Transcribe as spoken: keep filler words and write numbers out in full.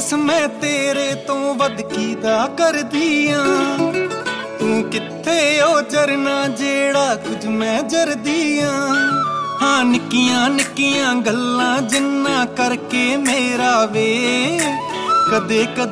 ਦੱਸ ਮੈਂ ਤੇਰੇ ਤੋਂ ਵੱਧ ਕੀਦਾ ਕਰਦੀ ਆਂ। ਤੂੰ ਕਿੱਥੇ ਓ ਜਰਨਾ ਜਿਹੜਾ ਕੁਝ ਮੈਂ ਜਰਦੀ ਆਂ। ਹਾਂ ਨਿੱਕੀਆਂ ਨਿੱਕੀਆਂ ਗੱਲਾਂ ਜਿੰਨਾ ਕਰਕੇ ਮੇਰਾ ਵੇ ਕਦੇ ਕਦੇ